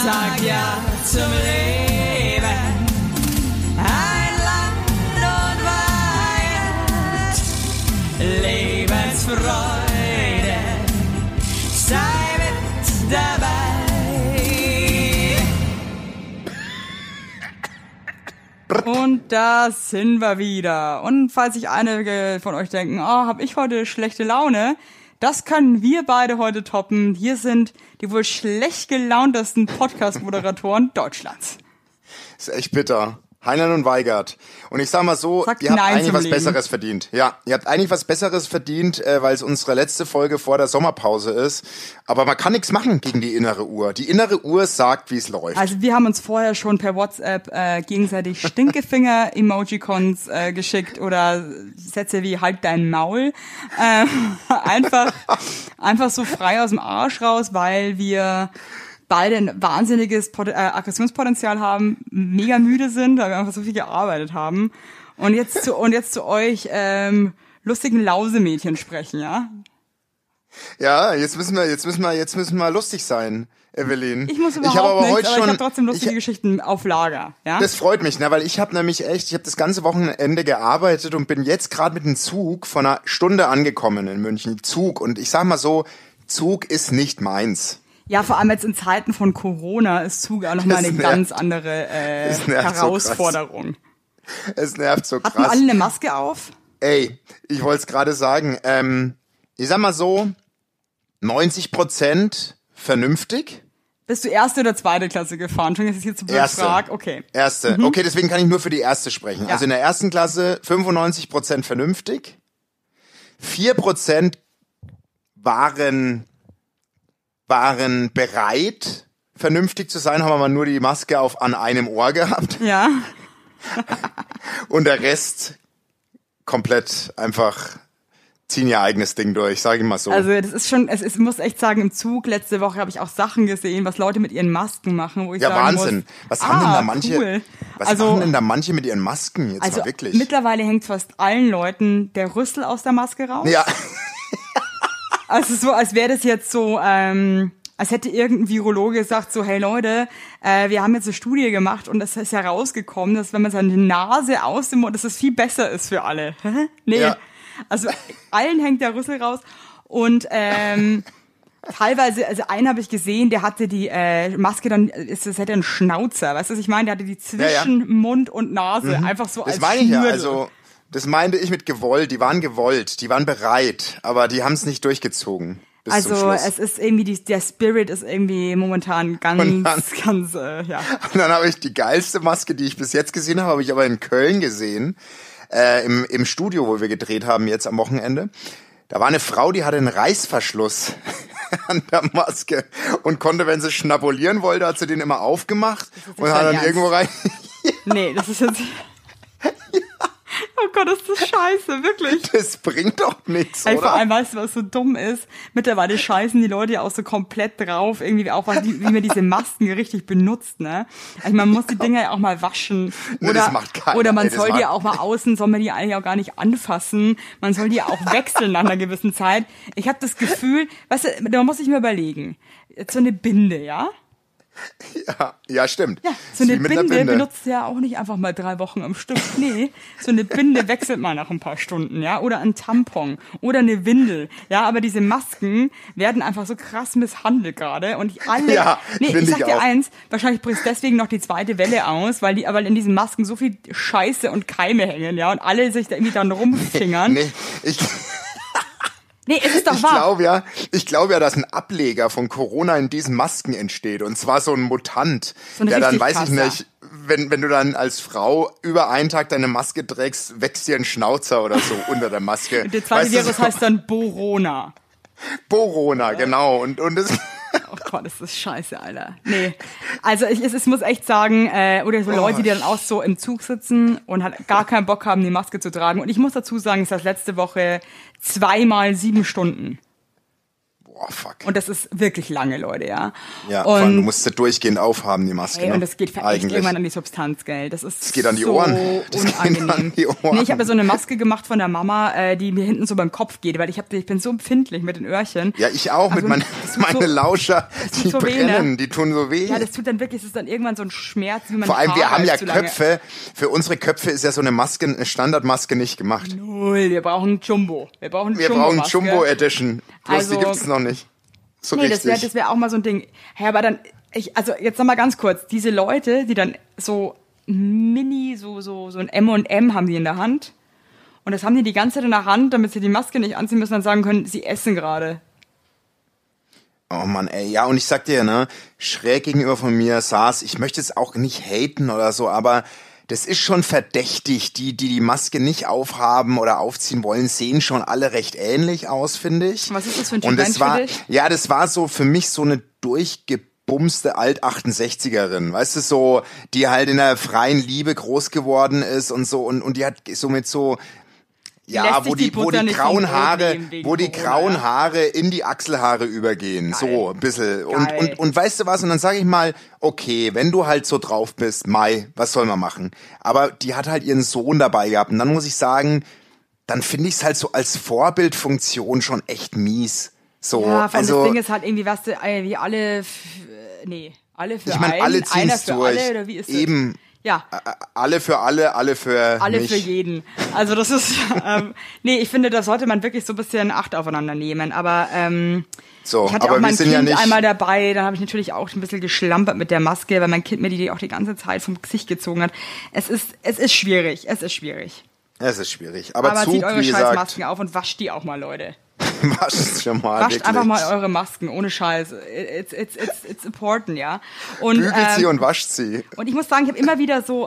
Sag ja zum Leben, ein Land und Weihend, Lebensfreude, sei mit dabei. Und da sind wir wieder. Und falls sich einige von euch denken, hab ich heute schlechte Laune, das können wir beide heute toppen. Hier sind die wohl schlecht gelauntesten Podcast-Moderatoren Deutschlands. Ist echt bitter. Heinlein und Weigert. Und ich sag mal so, Sagt ihr habt Nein eigentlich zum was Leben. Besseres verdient. Ja, ihr habt eigentlich was Besseres verdient, weil es unsere letzte Folge vor der Sommerpause ist. Aber man kann nichts machen gegen die innere Uhr. Die innere Uhr sagt, wie es läuft. Also wir haben uns vorher schon per WhatsApp gegenseitig Stinkefinger-Emojicons geschickt oder Sätze wie halt dein Maul. Einfach so frei aus dem Arsch raus, weil wir beide ein wahnsinniges Aggressionspotenzial haben, mega müde sind, weil wir einfach so viel gearbeitet haben. Und jetzt zu euch lustigen Lausemädchen sprechen, ja? Ja, jetzt müssen wir lustig sein, Evelyn. Ich muss überhaupt nichts, aber ich habe trotzdem lustige Geschichten auf Lager, ja? Das freut mich, ne, weil ich habe das ganze Wochenende gearbeitet und bin jetzt gerade mit dem Zug von einer Stunde angekommen in München. Zug. Und ich sag mal so, Zug ist nicht meins. Ja, vor allem jetzt in Zeiten von Corona ist Zug auch nochmal eine ganz andere Herausforderung. Es nervt so krass. Hatten alle eine Maske auf? Ey, ich wollte es gerade sagen. Ich sag mal so, 90% vernünftig. Bist du erste oder zweite Klasse gefahren? Schon, jetzt ist hier zu blöd Frage. Okay. Erste. Okay, deswegen kann ich nur für die erste sprechen. Ja. Also in der ersten Klasse 95% vernünftig. 4% waren bereit, vernünftig zu sein, haben aber nur die Maske an einem Ohr gehabt. Ja. Und der Rest komplett einfach ziehen ihr eigenes Ding durch, sag ich mal so. Also das ist schon, ich muss echt sagen, im Zug letzte Woche habe ich auch Sachen gesehen, was Leute mit ihren Masken machen, wo ich sagen Wahnsinn. muss, Was haben denn da manche? Cool. Was machen denn da manche mit ihren Masken jetzt also mal wirklich? Mittlerweile hängt fast allen Leuten der Rüssel aus der Maske raus. Ja. Also so, als wäre das jetzt so, als hätte irgendein Virologe gesagt, so, hey Leute, wir haben jetzt eine Studie gemacht und es ist herausgekommen, dass wenn man seine Nase aus dem Mund, dass das viel besser ist für alle. Nee, Ja. Also allen hängt der Rüssel raus und teilweise, also einen habe ich gesehen, der hatte die Maske dann, das hätte einen Schnauzer, weißt du, was ich meine? Der hatte die zwischen Mund und Nase, einfach so als Das meine ich ja, Schnürtel. also das meinte ich mit gewollt. Die waren gewollt, die waren bereit, aber die haben es nicht durchgezogen. Bis zum Also Schluss. es ist irgendwie, der Spirit ist irgendwie momentan ganz, ja. Und dann habe ich die geilste Maske, die ich bis jetzt gesehen habe ich aber in Köln gesehen, im Studio, wo wir gedreht haben jetzt am Wochenende. Da war eine Frau, die hatte einen Reißverschluss an der Maske und konnte, wenn sie schnabulieren wollte, hat sie den immer aufgemacht und hat dann Ernst? irgendwo rein... Nee, das ist jetzt... Oh Gott, ist das scheiße, wirklich. Das bringt doch nichts, Ey, oder? vor allem, weißt du, was so dumm ist? Mittlerweile scheißen die Leute ja auch so komplett drauf, irgendwie auch, wie man diese Masken richtig benutzt, ne? Also man muss die Dinger ja auch mal waschen. Nee, das macht keiner. Oder man Ey, das soll die macht- ja auch mal außen, soll man die eigentlich auch gar nicht anfassen. Man soll die ja auch wechseln nach einer gewissen Zeit. Ich habe das Gefühl, weißt du, man muss sich mal überlegen. Jetzt so eine Binde, ja? Ja, stimmt. Ja, so Ist eine wie mit einer Binde benutzt du ja auch nicht einfach mal 3 Wochen am Stück. Nee, so eine Binde wechselt mal nach ein paar Stunden, ja, oder ein Tampon oder eine Windel, ja, aber diese Masken werden einfach so krass misshandelt gerade und alle, Ja, nee, ich find sag ich dir auch. eins, wahrscheinlich bricht deswegen noch die zweite Welle aus, weil in diesen Masken so viel Scheiße und Keime hängen, ja, und alle sich da irgendwie dann rumfingern. Nee, Nee, es ist doch Ich wahr. glaube ja, dass ein Ableger von Corona in diesen Masken entsteht. Und zwar so ein Mutant, So ein der dann, richtig weiß ich krasser. nicht, wenn du dann als Frau über einen Tag deine Maske trägst, wächst dir ein Schnauzer oder so unter der Maske. Der zweite Weißt du, Virus so heißt dann Borona. Borona, genau. Und das, Oh Gott, das ist scheiße, Alter. Nee. Also ich muss echt sagen, oder so Leute, die dann auch so im Zug sitzen und halt gar keinen Bock haben, die Maske zu tragen. Und ich muss dazu sagen, es ist das letzte Woche 2 mal 7 Stunden. Oh, fuck. Und das ist wirklich lange, Leute, ja. Ja, vor allem, du musst sie durchgehend aufhaben, die Maske. Hey, und das geht für echt Eigentlich. irgendwann an die Substanz, gell. Das geht an die so Ohren. Das geht unangenehm. an die Ohren. Nee, ich habe ja so eine Maske gemacht von der Mama, die mir hinten so beim Kopf geht, weil ich bin so empfindlich mit den Öhrchen. Ja, ich auch, Also, meine Lauscher, die so weh, brennen, ne? die tun so weh. Ja, das tut dann wirklich, es ist dann irgendwann so ein Schmerz, wie man Vor allem, wir haben ja zu lange. Köpfe. Für unsere Köpfe ist ja so eine Maske, eine Standardmaske nicht gemacht. Null, wir brauchen Jumbo. Wir brauchen Jumbo Edition. Bloß Also, die gibt's noch nicht. So nee, richtig. das wär auch mal so ein Ding. Hey, aber dann, also jetzt noch mal ganz kurz, diese Leute, die dann so mini, so ein M&M haben die in der Hand. Und das haben die ganze Zeit in der Hand, damit sie die Maske nicht anziehen müssen und sagen können, sie essen gerade. Oh Mann, ey, ja, und ich sag dir, ne, schräg gegenüber von mir saß, ich möchte jetzt auch nicht haten oder so, aber das ist schon verdächtig. Die Maske nicht aufhaben oder aufziehen wollen, sehen schon alle recht ähnlich aus, finde ich. Was ist das für ein Typ Und das Mensch war, für dich? ja, das war so für mich so eine durchgebumste Alt-68erin, weißt du, so, die halt in der freien Liebe groß geworden ist und so, und die hat so mit so, ja, lässt wo sich die die Butter nicht vom grauen Brot Haare, nehmen wegen wo die Corona, grauen ja? Haare in die Achselhaare übergehen, so ein bisschen. Geil. Und weißt du was? Und dann sage ich mal, okay, wenn du halt so drauf bist, Mai, was soll man machen? Aber die hat halt ihren Sohn dabei gehabt. Und dann muss ich sagen, dann finde ich es halt so als Vorbildfunktion schon echt mies. So, Ja, vor allem also, das Ding ist halt irgendwie, weißt du, wie alle für ich meine, einen, alle ziehen einer es für durch. alle, oder wie ist das? Eben. Ja. Alle für alle, alle für Alle mich. für jeden. Also das ist, nee, ich finde, da sollte man wirklich so ein bisschen Acht aufeinander nehmen. Aber So, ich hatte aber auch mein wir sind Kind ja nicht. einmal dabei, da habe ich natürlich auch ein bisschen geschlampert mit der Maske, weil mein Kind mir die auch die ganze Zeit vom Gesicht gezogen hat. Es ist schwierig, es ist schwierig. Es ist schwierig. Aber zieht Zug, eure wie scheiß gesagt, Masken auf und wascht die auch mal, Leute. wascht schon mal. Wascht wirklich. einfach mal eure Masken, ohne Scheiß. It's important, ja. Und, Bügelt sie und wascht sie. und ich muss sagen, ich habe immer wieder so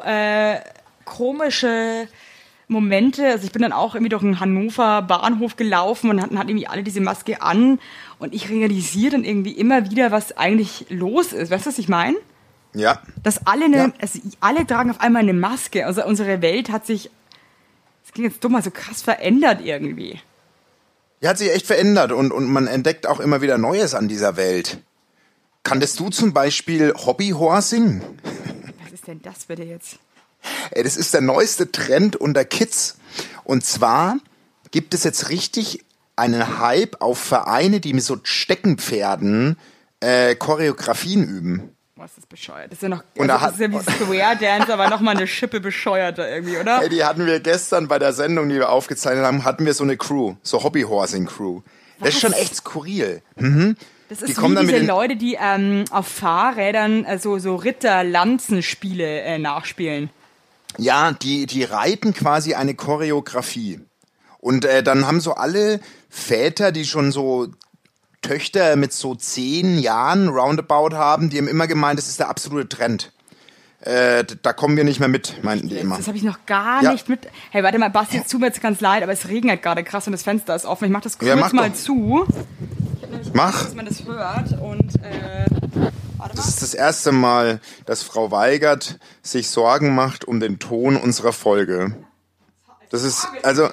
komische Momente. Also ich bin dann auch irgendwie durch einen Hannover Bahnhof gelaufen und hatten irgendwie alle diese Maske an. Und ich realisiere dann irgendwie immer wieder, was eigentlich los ist. Weißt du, was ich meine? Ja. Dass alle alle tragen auf einmal eine Maske. Also unsere Welt hat sich, das klingt jetzt dumm, mal so krass verändert irgendwie. Die hat sich echt verändert und man entdeckt auch immer wieder Neues an dieser Welt. Kanntest du zum Beispiel Hobbyhorsing? Was ist denn das bitte jetzt? Ey, das ist der neueste Trend unter Kids. Und zwar gibt es jetzt richtig einen Hype auf Vereine, die mit so Steckenpferden Choreografien üben. Was ist bescheuert? Das ist ja noch, Und das da ist ja wie Square Dance, aber nochmal eine Schippe bescheuerter irgendwie, oder? Ey, die hatten wir gestern bei der Sendung, die wir aufgezeichnet haben, hatten wir so eine Crew, so Hobbyhorsing-Crew. Das ist schon echt skurril. Das Die ist kommen wie dann mit diese den- Leute, die auf Fahrrädern so Ritter-Lanzenspiele nachspielen. Ja, die reiten quasi eine Choreografie. Und dann haben so alle Väter, die schon so Töchter mit so 10 Jahren roundabout haben, die haben immer gemeint, das ist der absolute Trend. Da kommen wir nicht mehr mit, meinten die immer. Das habe ich noch gar Ja. nicht mit. Hey, warte mal, Basti, jetzt tut mir jetzt ganz leid, aber es regnet gerade krass und das Fenster ist offen. Ich mach das kurz Ja, mach mal doch. zu. Mach. Dass man das hört und warte Das mal. ist das erste Mal, dass Frau Weigert sich Sorgen macht um den Ton unserer Folge. Das ist, also,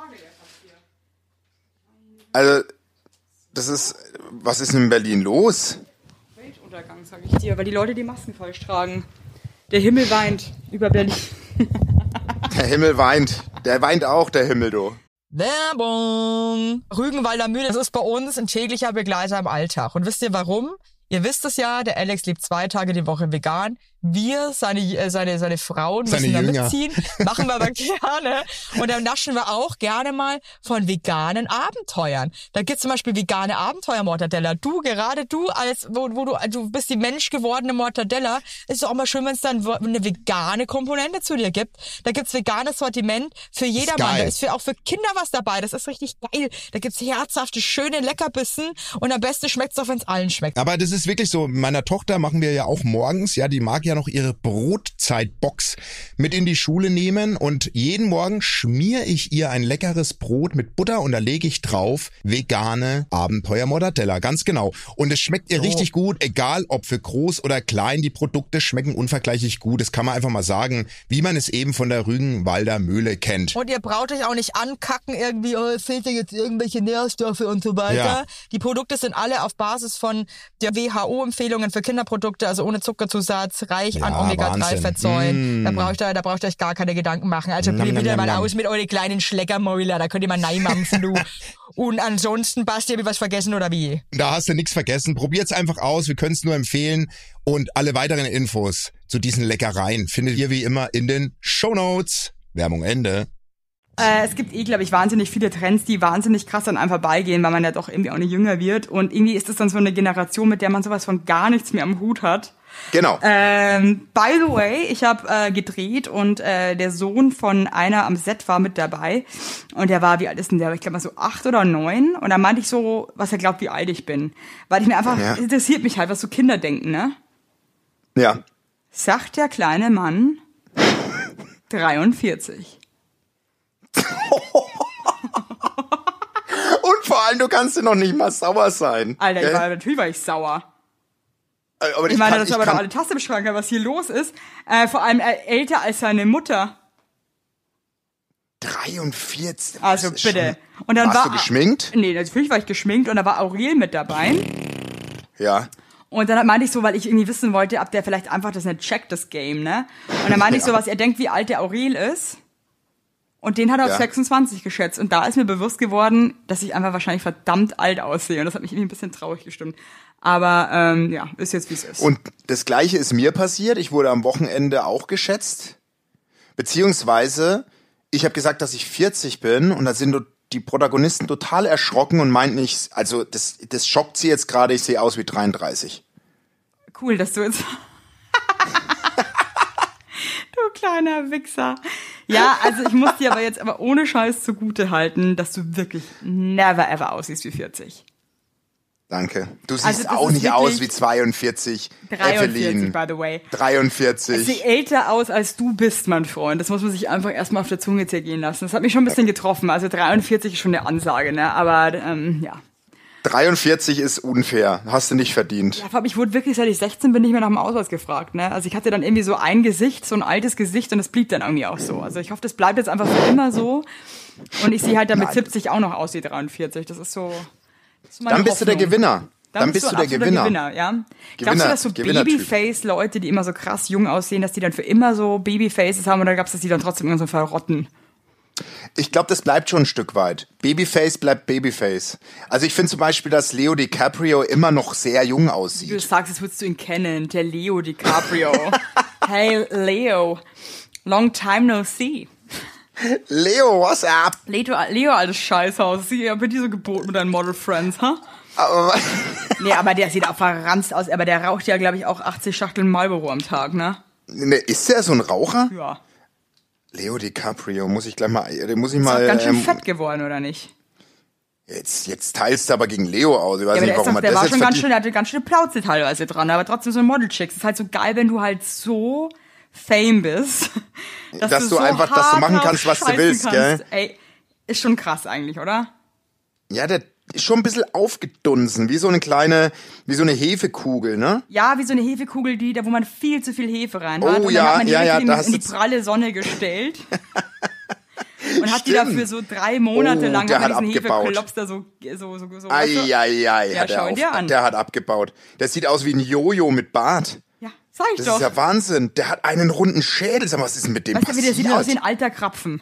das ist, was ist denn in Berlin los? Weltuntergang, sag ich dir, weil die Leute die Masken falsch tragen. Der Himmel weint über Berlin. Der Himmel weint. Der weint auch, der Himmel, du. Werbung! Rügenwalder Mühle, das ist bei uns ein täglicher Begleiter im Alltag. Und wisst ihr warum? Ihr wisst es ja, der Alex lebt 2 Tage die Woche vegan. Wir, seine Frauen, müssen da Jünger. mitziehen. Machen wir aber gerne. Und dann naschen wir auch gerne mal von veganen Abenteuern. Da gibt's zum Beispiel vegane Abenteuer-Mortadella. Du du bist die menschgewordene Mortadella. Ist doch auch mal schön, wenn es dann eine vegane Komponente zu dir gibt. Da gibt's veganes Sortiment für jedermann. geil. Da ist auch für Kinder was dabei. Das ist richtig geil. Da gibt's herzhafte, schöne Leckerbissen. Und am besten schmeckt's doch, wenn's allen schmeckt. Aber das ist wirklich so, meiner Tochter machen wir ja auch morgens, ja, die mag ja noch ihre Brotzeitbox mit in die Schule nehmen und jeden Morgen schmiere ich ihr ein leckeres Brot mit Butter und da lege ich drauf vegane Abenteuer-Mortadella, ganz genau. Und es schmeckt ihr richtig gut, egal ob für groß oder klein, die Produkte schmecken unvergleichlich gut. Das kann man einfach mal sagen, wie man es eben von der Rügenwalder Mühle kennt. Und ihr braucht euch auch nicht ankacken irgendwie, es fehlt dir jetzt irgendwelche Nährstoffe und so weiter. Ja. Die Produkte sind alle auf Basis von der WHO-Empfehlungen für Kinderprodukte, also ohne Zuckerzusatz, reich an Ja, Omega-3-Fettsäuren. Wahnsinn. Da braucht ihr euch gar keine Gedanken machen. Also Nam, probiert nam, wieder nam, mal nam. aus mit euren kleinen Schleckermäuler, da könnt ihr mal neimampfen, du. Und ansonsten, Basti, hab ich was vergessen oder wie? Da hast du nichts vergessen. Probiert's einfach aus. Wir können es nur empfehlen. Und alle weiteren Infos zu diesen Leckereien findet ihr wie immer in den Shownotes. Werbung Ende. Es gibt glaube ich, wahnsinnig viele Trends, die wahnsinnig krass an einem vorbeigehen, weil man ja doch irgendwie auch nicht jünger wird. Und irgendwie ist es dann so eine Generation, mit der man sowas von gar nichts mehr am Hut hat. Genau. By the way, ich habe gedreht und der Sohn von einer am Set war mit dabei. Und der war, wie alt ist denn der? Ich glaube mal so 8 oder 9. Und da meinte ich so, was er glaubt, wie alt ich bin. Weil ich mir einfach, interessiert mich halt, was so Kinder denken, ne? Ja. Sagt der kleine Mann 43. Und vor allem, du kannst dir noch nicht mal sauer sein. Alter, natürlich war ich sauer. Aber Ich meine, das ist aber doch alle Tasse im Schrank, was hier los ist. Vor allem älter als seine Mutter. 43. Also das ist bitte. schon- Und dann Warst war du geschminkt? Nee, natürlich war ich geschminkt und da war Aurel mit dabei. Ja. Und dann meinte ich so, weil ich irgendwie wissen wollte, ob der vielleicht einfach das nicht checkt, das Game, ne? Und dann meinte ich so, was er denkt, wie alt der Aurel ist. Und den hat er auf 26 geschätzt. Und da ist mir bewusst geworden, dass ich einfach wahrscheinlich verdammt alt aussehe. Und das hat mich irgendwie ein bisschen traurig gestimmt. Aber ja, ist jetzt, wie es ist. Und das Gleiche ist mir passiert. Ich wurde am Wochenende auch geschätzt. Beziehungsweise, ich habe gesagt, dass ich 40 bin. Und da sind die Protagonisten total erschrocken und meinten nicht, also das schockt sie jetzt gerade, ich sehe aus wie 33. Cool, dass du jetzt... Du kleiner Wichser. Ja, also ich muss dir aber jetzt ohne Scheiß zugute halten, dass du wirklich never ever aussiehst wie 40. Danke. Du siehst Also das auch ist nicht wirklich aus wie 42. 43, Evelyn. by the way. 43. Ich sehe älter aus, als du bist, mein Freund. Das muss man sich einfach erstmal auf der Zunge zergehen lassen. Das hat mich schon ein bisschen getroffen. Also 43 ist schon eine Ansage, ne? Aber ja. 43 ist unfair. Hast du nicht verdient. Ja, aber ich wurde wirklich, seit ich 16 bin, nicht mehr nach dem Ausweis gefragt, ne? Also ich hatte dann irgendwie so ein Gesicht, so ein altes Gesicht und das blieb dann irgendwie auch so. Also ich hoffe, das bleibt jetzt einfach für immer so. Und ich sehe halt dann mit 70 auch noch aus wie 43. Das ist so... Das ist meine Dann bist du der Hoffnung. Gewinner. Dann bist du der absoluter Gewinner. Ja? Glaubst du, dass so Gewinnertyp. Babyface-Leute, die immer so krass jung aussehen, dass die dann für immer so Babyfaces haben oder glaubst du, dass die dann trotzdem irgendwann so verrotten? Ich glaube, das bleibt schon ein Stück weit. Babyface bleibt Babyface. Also ich finde zum Beispiel, dass Leo DiCaprio immer noch sehr jung Du aussieht. sagst, jetzt würdest du ihn kennen, der Leo DiCaprio. Hey, Leo. Long time no see. Leo, what's up? Leo, altes Scheißhaus. Ich hab dir so geboten mit deinen Model Friends, ha? Aber, Nee, aber der sieht auch verranzt aus. Aber der raucht ja, glaube ich, auch 80 Schachteln Marlboro am Tag, ne? ne, ist der so ein Raucher? Ja. Leo DiCaprio, muss ich mal, Ist auch ganz schön fett geworden, oder nicht? Jetzt teilst du aber gegen Leo aus. Ich weiß Ja, aber nicht, warum er der das war jetzt schon ganz schön, verdient. der hatte ganz schöne Plauze teilweise dran, aber trotzdem so ein Model-Chicks. Das ist halt so geil, wenn du halt so fame bist, Dass du so einfach, dass du hart machen drauf kannst, was du scheißen willst, kannst. gell? Ey, ist schon krass eigentlich, oder? Ja, der ist schon ein bisschen aufgedunsen, wie so eine Hefekugel, ne? Ja, wie so eine Hefekugel, da wo man viel zu viel Hefe rein Oh hat. Und ja, dann hat man die ja, wirklich da hast in die du- pralle Sonne gestellt. Und hat die Stimmt. dafür so 3 Monate Oh, lang der hat man hat diesen abgebaut. Hefeklops da so weißt du? Eieiei, Ja, schau ihn dir an. der hat abgebaut. Der sieht aus wie ein Jojo mit Bart. Ja, sag ich Das doch. ist ja Wahnsinn. Der hat einen runden Schädel. Sag mal, was ist denn mit dem Weißt du, wie der passiert? sieht aus wie ein alter Krapfen.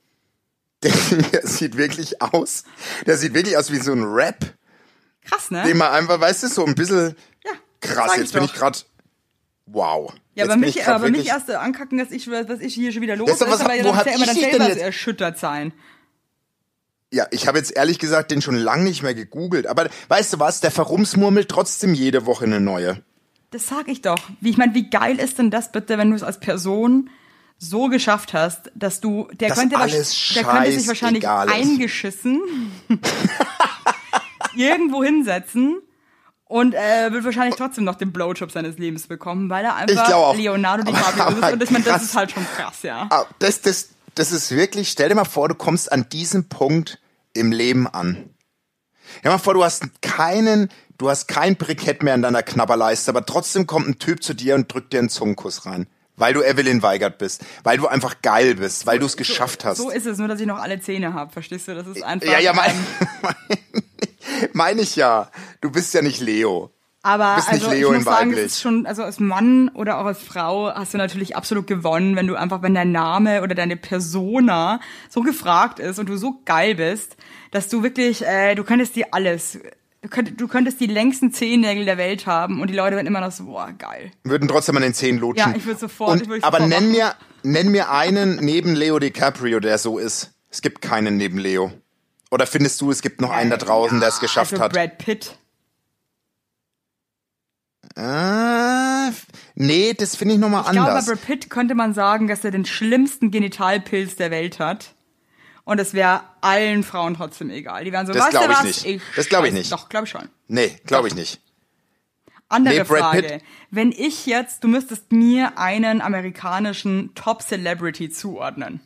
Der sieht wirklich aus wie so ein Rap, Krass, ne? den man einfach, weißt du, so ein bisschen Ja, krass. sag Jetzt bin doch. ich gerade, wow. Ja, Jetzt aber bin ich grad mich wirklich- erst ankacken, dass ich hier schon wieder los Das ist, ist doch was- aber wo dann hab ja immer ich dann dich denn selber jetzt- erschüttert sein. Ja, ich habe jetzt ehrlich gesagt den schon lange nicht mehr gegoogelt. Aber weißt du was, der verrumsmurmelt trotzdem jede Woche eine neue. Das sag ich doch. Wie geil ist denn das bitte, wenn du es als Person so geschafft hast, dass der Dass könnte alles sich wahrscheinlich scheißegal ist. eingeschissen irgendwo hinsetzen Und wird wahrscheinlich trotzdem noch den Blowjob seines Lebens bekommen, weil er Ich glaube einfach auch. Leonardo DiCaprio ist. Und ich meine, das krass. ist halt schon krass, ja. Ah, das ist wirklich, stell dir mal vor, du kommst an diesem Punkt im Leben an. Stell dir mal vor, du hast kein Brikett mehr in deiner Knabberleiste, aber trotzdem kommt ein Typ zu dir und drückt dir einen Zungenkuss rein. Weil du Evelyn Weigert bist, weil du einfach geil bist, weil du es geschafft hast. So ist es, nur dass ich noch alle Zähne habe, verstehst du? Das ist einfach... Ja, meine ich ja. Du bist ja nicht Leo. Aber bist nicht also Leo ich in muss sagen, weiblich. das ist schon, also als Mann oder auch als Frau hast du natürlich absolut gewonnen, wenn dein Name oder deine Persona so gefragt ist und du so geil bist, dass du wirklich, du könntest dir alles... Du könntest die längsten Zehennägel der Welt haben und die Leute werden immer noch so, boah, geil. Würden trotzdem an den Zähnen lutschen. Ja, ich würde sofort. Aber nenn mir einen neben Leo DiCaprio, der so ist. Es gibt keinen neben Leo. Oder findest du, es gibt noch einen da draußen, der es geschafft also hat? Brad Pitt. Nee, das finde ich nochmal Ich glaube, bei anders. Brad Pitt könnte man sagen, dass er den schlimmsten Genitalpilz der Welt hat. Und es wäre allen Frauen trotzdem egal. Die wären so, Das weißt du glaub ich was? nicht. Das glaub ich scheiß- nicht. Doch, glaube ich schon. Nee, glaube ich nicht. Andere Nee, Brad Frage. Pitt. Wenn du müsstest mir einen amerikanischen Top-Celebrity zuordnen.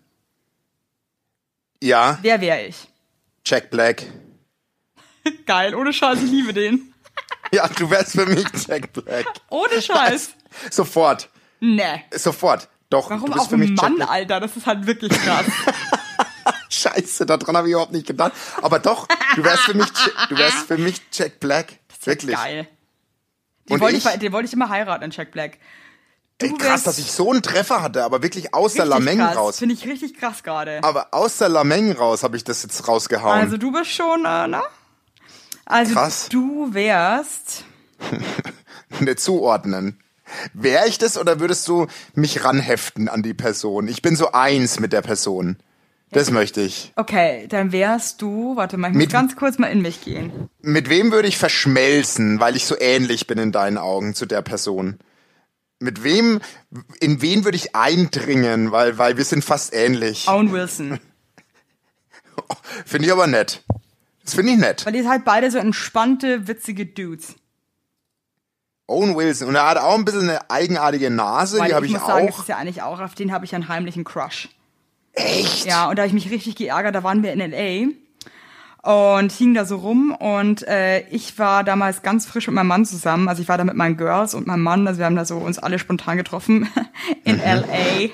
Ja, Wer wäre ich? Jack Black. Geil, ohne Scheiß, ich liebe den. Ja, du wärst für mich Jack Black. Ohne Scheiß. Sofort. Nee. Sofort. Doch, Warum du bist auch für mich ein Jack Mann, Black. Alter? Das ist halt wirklich krass. Scheiße, daran habe ich überhaupt nicht gedacht. Aber doch, du wärst für mich Jack Black. Wirklich. Geil. Und Den wollte ich immer heiraten, Jack Black. Ey, krass, dass ich so einen Treffer hatte, aber wirklich aus der Lameng raus. Finde ich richtig krass gerade. Aber aus der Lameng raus habe ich das jetzt rausgehauen. Also du bist schon, ne? Also Krass. du wärst... Nicht zuordnen. Wär ich das oder würdest du mich ranheften an die Person? Ich bin so eins mit der Person. Das möchte ich. Okay, dann wärst du... Warte mal, ich muss ganz kurz mal in mich gehen. Mit wem würde ich verschmelzen, weil ich so ähnlich bin in deinen Augen zu der Person? In wen würde ich eindringen, weil wir sind fast ähnlich. Owen Wilson. Finde ich aber nett. Das finde ich nett. Weil ihr seid beide so entspannte, witzige Dudes. Owen Wilson. Und er hat auch ein bisschen eine eigenartige Nase, Weil die habe ich muss sagen, das auch. ist ja eigentlich auch, auf den habe ich einen heimlichen Crush. Echt? Ja, und da habe ich mich richtig geärgert, da waren wir in L.A. und hingen da so rum und ich war damals ganz frisch mit meinem Mann zusammen, also ich war da mit meinen Girls und meinem Mann, also wir haben da so uns alle spontan getroffen in L.A.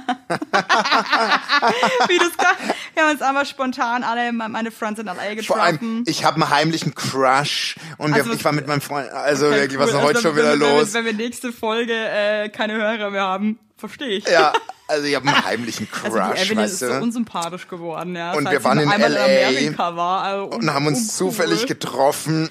Wir haben uns einfach spontan alle, meine Friends in L.A. getroffen. Vor allem, ich habe einen heimlichen Crush und Also, ich war mit meinem Freund, also Okay, wirklich, cool. was ist denn heute Also, schon wieder los? Wenn wir nächste Folge keine Hörer mehr haben, verstehe ich. Ja, also ich habe einen heimlichen Crush, Also die Evelyn ist weißt so du? unsympathisch geworden, ja. Und seit wir sie waren in einmal LA Amerika war, also und haben uns uncool. zufällig getroffen.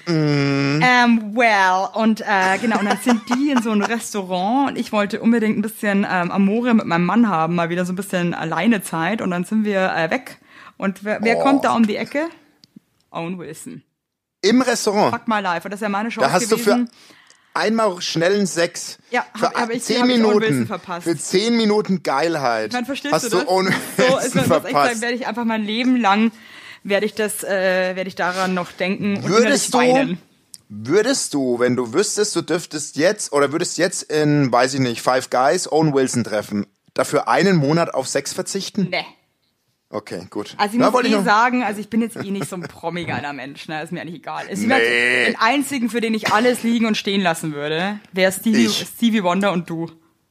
Und genau, und dann sind die in so ein Restaurant und ich wollte unbedingt ein bisschen Amore mit meinem Mann haben, mal wieder so ein bisschen Alleinezeit und dann sind wir weg. Und wer kommt da um die Ecke? Owen Wilson. Im Restaurant. Fuck my life. Und das ist ja meine Chance Da hast du gewesen. für einmal schnellen Sex. Ja, für hab ich 10 Owen Wilson Minuten. verpasst. Für 10 Minuten Geilheit. Dann verstehst hast du das? Owen So Wilson ist das echt, verpasst. werde ich einfach mein Leben lang werde ich daran noch denken und innerlich Würdest du, wenn du wüsstest, du dürftest jetzt oder würdest jetzt in, weiß ich nicht, Five Guys Owen Wilson treffen, dafür einen Monat auf Sex verzichten? Nee. Okay, gut. Also ich muss sagen, also ich bin jetzt nicht so ein promi-geiler Mensch, ne? Ist mir eigentlich egal. Den einzigen, für den ich alles liegen und stehen lassen würde, wäre Stevie Wonder und du.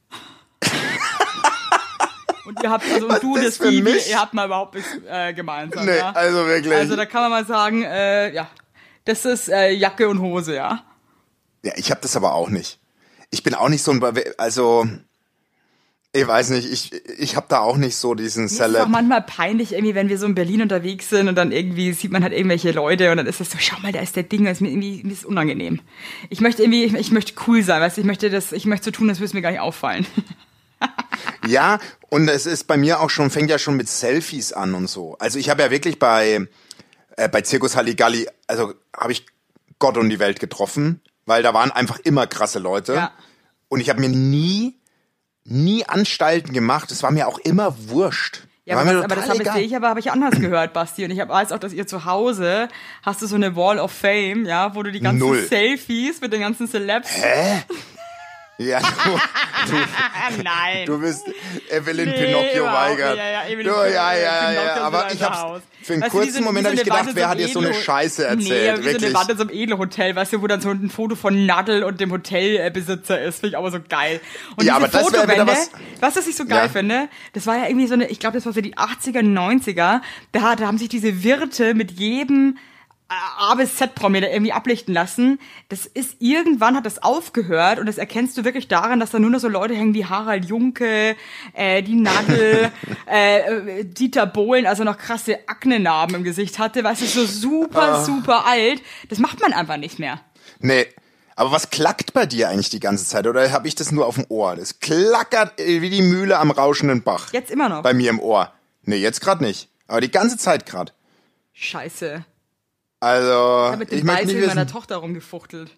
Und ihr habt, also und du, der Stevie, ihr habt mal überhaupt nichts gemeinsam. Nee, ja? also wirklich. Also da kann man mal sagen, ja, das ist Jacke und Hose, ja. Ja, ich habe das aber auch nicht. Ich bin auch nicht so ein, also ich weiß nicht, ich habe da auch nicht so diesen Mir ist Celeb. auch manchmal peinlich irgendwie, wenn wir so in Berlin unterwegs sind und dann irgendwie sieht man halt irgendwelche Leute und dann ist das so, schau mal, da ist der Ding, das ist mir ist unangenehm. Ich möchte cool sein, weißt du, ich möchte so tun, als würde es mir gar nicht auffallen. Ja, und es ist bei mir auch schon, fängt ja schon mit Selfies an und so. Also ich habe ja wirklich bei Circus Halligalli, also habe ich Gott und die Welt getroffen, weil da waren einfach immer krasse Leute. Ja. Und ich habe mir nie Anstalten gemacht. Es war mir auch immer wurscht. Ja, War mir aber total egal. habe ich anders gehört, Basti. Und ich weiß auch, dass ihr zu Hause hast du so eine Wall of Fame, ja, wo du die ganzen Null. Selfies mit den ganzen Celebs. Ja, Nein. du bist Evelyn Pinocchio Weigert. Ja, Evelyn Ja. Aber ich hab's, für einen kurzen Moment habe ich gedacht, wer hat dir so eine Scheiße erzählt? Nee, wie wirklich. so eine Wand in so einem Edelhotel, weißt du, wo dann so ein Foto von Nadel und dem Hotelbesitzer ist, finde ich aber so geil. Und Ja, diese aber das wäre wieder was. was ich so geil finde, das war ja irgendwie so eine, ich glaube, das war so die 80er, 90er, da haben sich diese Wirte mit jedem A bis Z-Promi da irgendwie ablichten lassen. Irgendwann hat das aufgehört und das erkennst du wirklich daran, dass da nur noch so Leute hängen wie Harald Junke, die Nadel, Dieter Bohlen, also noch krasse Aknenarben im Gesicht hatte, weißt du, so super alt. Das macht man einfach nicht mehr. Nee. Aber was klackt bei dir eigentlich die ganze Zeit? Oder habe ich das nur auf dem Ohr? Das klackert wie die Mühle am rauschenden Bach. Jetzt immer noch. Bei mir im Ohr. Nee, jetzt gerade nicht. Aber die ganze Zeit gerade. Scheiße. Also, Ich habe mit dem ich möchte nicht Beißling meiner wissen. Tochter rumgefuchtelt.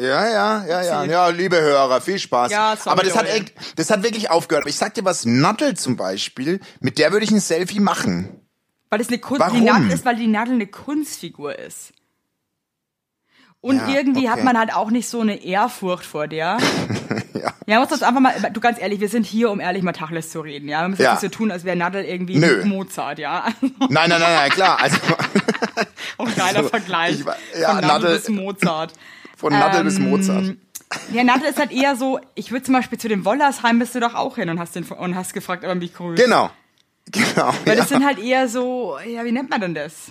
Ja, liebe Hörer, viel Spaß. Ja, sorry, aber Leute. das hat wirklich aufgehört. Aber ich sag dir was, Nadel zum Beispiel, mit der würde ich ein Selfie machen. Weil das Warum? die Nadel ist, weil die Nadel eine Kunstfigur ist. Und Ja, irgendwie hat okay. man halt auch nicht so eine Ehrfurcht vor der. Ja. Ja, muss das einfach mal, du ganz ehrlich, wir sind hier, um ehrlich mal Tacheles zu reden, ja. Wir müssen Ja. jetzt nicht so tun, als wäre Nadel irgendwie Nö. Mozart, ja. Nein, klar. Also, Auch ein geiler Vergleich. ja, von Nadel bis Mozart. von Nadel bis Mozart. Ja, Nadel ist halt eher so, ich würde zum Beispiel zu dem Wollersheim bist du doch auch hin und hast gefragt, aber mich grüßt. Genau. Weil ja. das sind halt eher so, ja, wie nennt man denn das?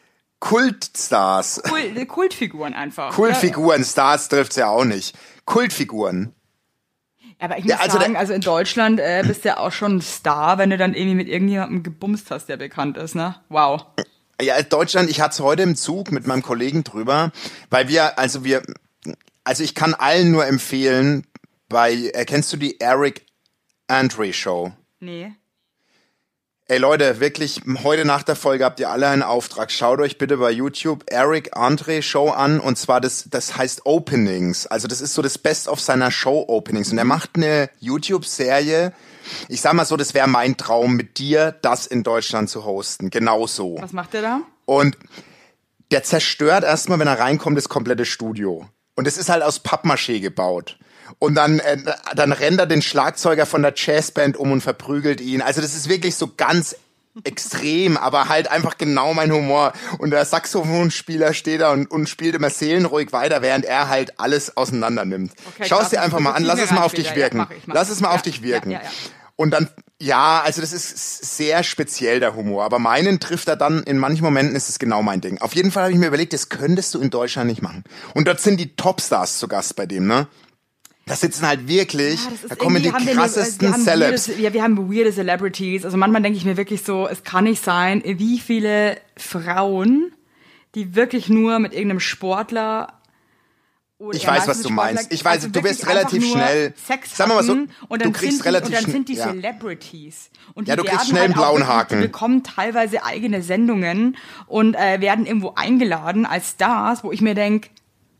Kultstars. Kultfiguren einfach. Kultfiguren, Stars trifft's ja auch nicht. Kultfiguren. Ja, aber ich muss also sagen, also in Deutschland bist du ja auch schon ein Star, wenn du dann irgendwie mit irgendjemandem gebumst hast, der bekannt ist, ne? Wow. Ja, Deutschland, ich hatte es heute im Zug mit meinem Kollegen drüber, weil also ich kann allen nur empfehlen, kennst du die Eric Andre Show? Nee. Ey Leute, wirklich, heute nach der Folge habt ihr alle einen Auftrag. Schaut euch bitte bei YouTube Eric Andre Show an, und zwar das heißt Openings. Also das ist so das Best of seiner Show Openings. Und er macht eine YouTube-Serie. Ich sag mal so, das wäre mein Traum, mit dir das in Deutschland zu hosten. Genau so. Was macht der da? Und der zerstört erstmal, wenn er reinkommt, das komplette Studio. Und es ist halt aus Pappmaché gebaut. Und dann rennt er den Schlagzeuger von der Jazzband um und verprügelt ihn. Also das ist wirklich so ganz extrem, aber halt einfach genau mein Humor. Und der Saxophonspieler steht da und spielt immer seelenruhig weiter, während er halt alles auseinander nimmt. Okay, Schau es krass, dir einfach mal an, lass es mal auf dich später. wirken. Ja, mach ich. Lass es mal Ja, auf dich wirken. ja. Und dann, ja, also das ist sehr speziell, der Humor. Aber meinen trifft er dann, in manchen Momenten ist es genau mein Ding. Auf jeden Fall habe ich mir überlegt, das könntest du in Deutschland nicht machen. Und dort sind die Topstars zu Gast bei dem, ne? Da sitzen halt wirklich, da kommen die krassesten Celebs. Wir haben weirde Celebrities. Also manchmal denke ich mir wirklich so, es kann nicht sein, wie viele Frauen, die wirklich nur mit irgendeinem Sportler oder Ich weiß, was du meinst. Ich weiß, du wirst relativ schnell, Sex sagen wir mal so, hatten, und dann du kriegst sind die, relativ und dann schnell, sind die ja. Celebrities. Und die Ja, du kriegst werden schnell einen halt auch blauen wirklich, Haken. Die bekommen teilweise eigene Sendungen und werden irgendwo eingeladen als Stars, wo ich mir denk,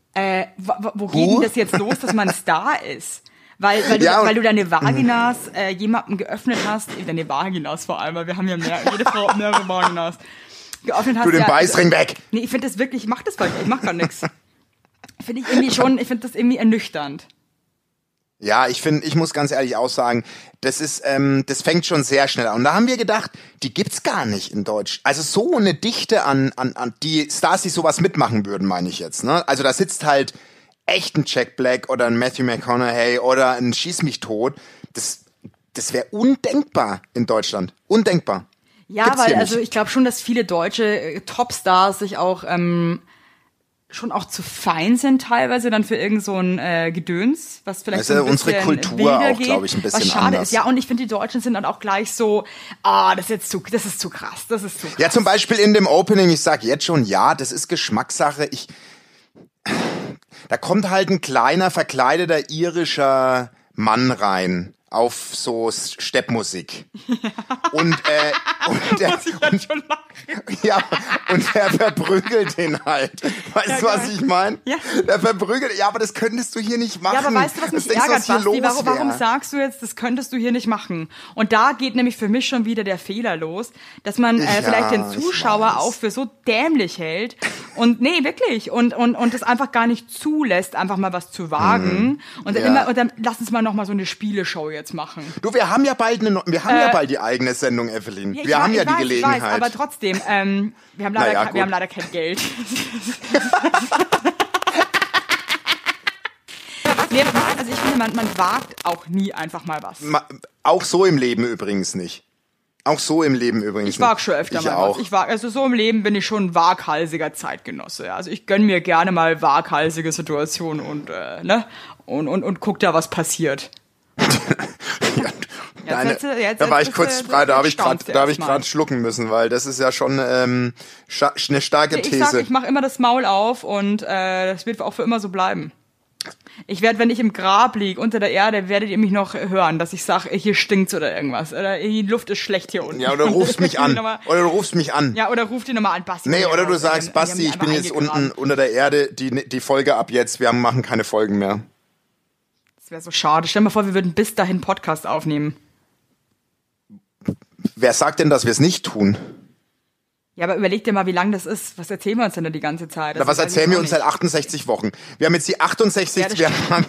wo geht denn das jetzt los, dass man Star ist? Weil du deine Vaginas jemandem geöffnet hast, deine Vaginas vor allem, weil wir haben ja jede Frau hat mehrere Vaginas, geöffnet hast. Du den Beißring weg. Nee, ich finde das wirklich, ich mach das ich mach gar nichts. Ich finde das irgendwie ernüchternd. Ja, ich muss ganz ehrlich auch sagen, das fängt schon sehr schnell an. Und da haben wir gedacht, die gibt's gar nicht in Deutsch. Also so eine Dichte an die Stars, die sowas mitmachen würden, meine ich jetzt, ne? Also da sitzt halt echt ein Jack Black oder ein Matthew McConaughey oder ein Schieß mich tot. Das wäre undenkbar in Deutschland. Undenkbar. Ja, Gibt's weil hier also nicht. ich glaube schon, dass viele deutsche Topstars sich auch schon auch zu fein sind teilweise dann für irgend so ein Gedöns, was vielleicht Also so ein unsere bisschen Kultur wilder auch, geht, glaube ich, ein bisschen was schade anders. ist. Ja, und ich finde, die Deutschen sind dann auch gleich so, das ist zu krass, das ist zu krass. Ja, zum Beispiel in dem Opening, ich sag jetzt schon, ja, das ist Geschmackssache. Da kommt halt ein kleiner, verkleideter irischer Mann rein. auf so Steppmusik. Und der verprügelt den halt. Weißt du, was ich meine? Ja. Der verprügelt, ja, aber das könntest du hier nicht machen. Ja, aber weißt du, was mich ärgert, Basti? Warum sagst du jetzt, das könntest du hier nicht machen? Und da geht nämlich für mich schon wieder der Fehler los, dass man vielleicht den Zuschauer auch für so dämlich hält. Und nee, wirklich. Und das einfach gar nicht zulässt, einfach mal was zu wagen. Und dann lass uns mal noch mal so eine Spieleshow jetzt machen. Du, wir haben ja bald die eigene Sendung, Evelyn. Ja, wir haben ja die Gelegenheit. Ich weiß, aber trotzdem, wir haben leider kein Geld. Also ich finde, man wagt auch nie einfach mal was. Auch so im Leben übrigens nicht. Ich wage schon öfter mal was. Also so im Leben bin ich schon ein waghalsiger Zeitgenosse. Ja. Also ich gönn mir gerne mal waghalsige Situationen und guck da, was passiert. Da habe ich gerade schlucken müssen, weil das ist ja schon eine starke These. Ich mache immer das Maul auf und das wird auch für immer so bleiben. Ich werde, wenn ich im Grab liege, unter der Erde, werdet ihr mich noch hören, dass ich sage, hier stinkt's oder irgendwas. Oder die Luft ist schlecht hier unten. Ja, oder du rufst mich an. Ja, oder ruf die nochmal an, Basti. Nee, oder du sagst, Basti, ich bin jetzt unten unter der Erde, die Folge ab jetzt, wir machen keine Folgen mehr. Das wäre so schade. Stell dir mal vor, wir würden bis dahin Podcast aufnehmen. Wer sagt denn, dass wir es nicht tun? Ja, aber überleg dir mal, wie lang das ist. Was erzählen wir uns denn da die ganze Zeit? Was erzählen wir uns seit 68 Wochen? Wir haben jetzt die 68,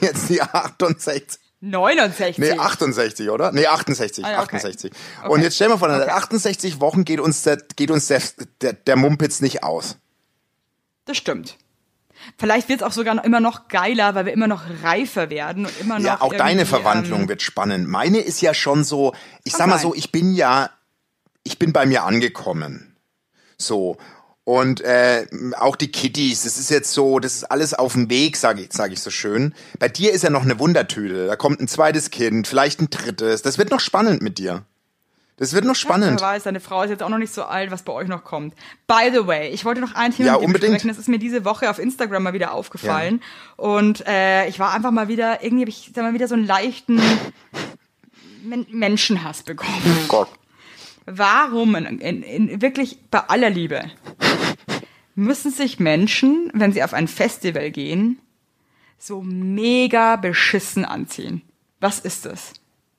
69. Nee, 68, oder? Nee, 68. Ah, ja, okay. 68. Und jetzt stell mal vor, nach 68 Wochen geht uns der Mumpitz nicht aus. Das stimmt. Vielleicht wird es auch sogar immer noch geiler, weil wir immer noch reifer werden und immer noch. Ja, auch deine Verwandlung wird spannend. Meine ist ja schon so, ich sag mal so, ich bin bei mir angekommen. So. Und auch die Kitties, das ist jetzt so, das ist alles auf dem Weg, sag ich so schön. Bei dir ist ja noch eine Wundertüte. Da kommt ein zweites Kind, vielleicht ein drittes. Das wird noch spannend mit dir. Das wird noch spannend. Ja, wer weiß, deine Frau ist jetzt auch noch nicht so alt, was bei euch noch kommt. By the way, ich wollte noch ein Thema mit dir besprechen. Das ist mir diese Woche auf Instagram mal wieder aufgefallen. Ja. Und ich war einfach mal wieder, irgendwie habe ich wieder so einen leichten Menschenhass bekommen. Oh Gott. Warum, wirklich bei aller Liebe, müssen sich Menschen, wenn sie auf ein Festival gehen, so mega beschissen anziehen? Was ist das?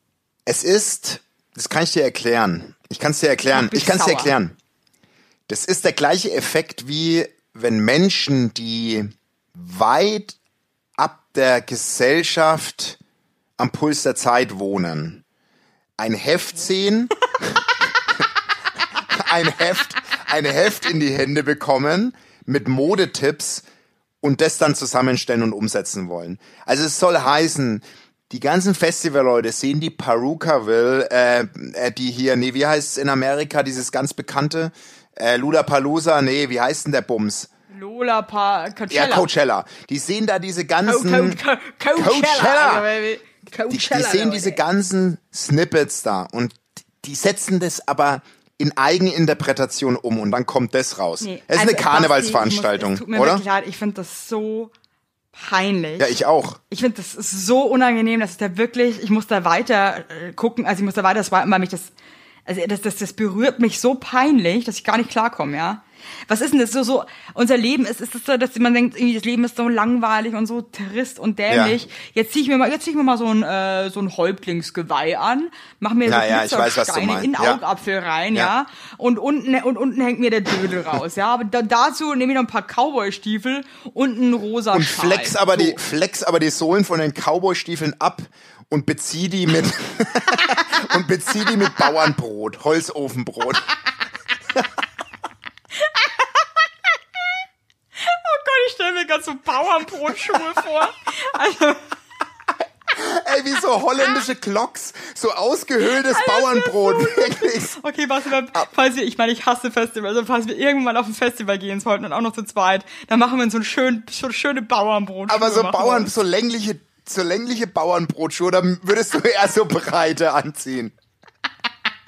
Das kann ich dir erklären. Ich kann es dir erklären. Das ist der gleiche Effekt, wie wenn Menschen, die weit ab der Gesellschaft am Puls der Zeit wohnen, ein Heft sehen, ein Heft in die Hände bekommen mit Modetipps und das dann zusammenstellen und umsetzen wollen. Also es soll heißen, die ganzen Festivalleute sehen die Perukaville, die hier, wie heißt es in Amerika, dieses ganz bekannte, Lollapalooza, wie heißt denn der Bums? Coachella. Ja, Coachella. Die sehen da diese ganzen... Coachella. Die sehen diese ganzen Snippets da und die setzen das aber in Eigeninterpretation um und dann kommt das raus. Es ist eine Karnevalsveranstaltung, es tut mir oder? Wirklich leid, ich finde das so peinlich. Ja, ich auch. Ich finde, das ist so unangenehm, dass ich da wirklich, ich muss da weiter gucken, also ich muss da weiter swipen, weil mich das berührt mich so peinlich, dass ich gar nicht klarkomme, ja. Was ist denn das so, unser Leben ist das so, dass man denkt, irgendwie das Leben ist so langweilig und so trist und dämlich. Ja. Jetzt zieh ich mir mal so ein Häuptlingsgeweih an, mach mir so Glitzersteine in den Augapfel rein, ja. Und unten hängt mir der Dödel raus, ja. Aber dazu nehme ich noch ein paar Cowboy-Stiefel und einen rosa und Schal. Flex aber die Sohlen von den Cowboy-Stiefeln ab und bezieh die mit Bauernbrot, Holzofenbrot. Ich stelle mir gerade so Bauernbrotschuhe vor. Also. Ey, wie so holländische Glocks, so ausgehöhltes Bauernbrot. Wirklich. Okay, ich hasse Festivals, also falls wir irgendwann mal auf ein Festival gehen sollten und auch noch zu zweit, dann machen wir so schöne Bauernbrotschuhe. Aber so längliche Bauernbrotschuhe, dann würdest du eher so breite anziehen.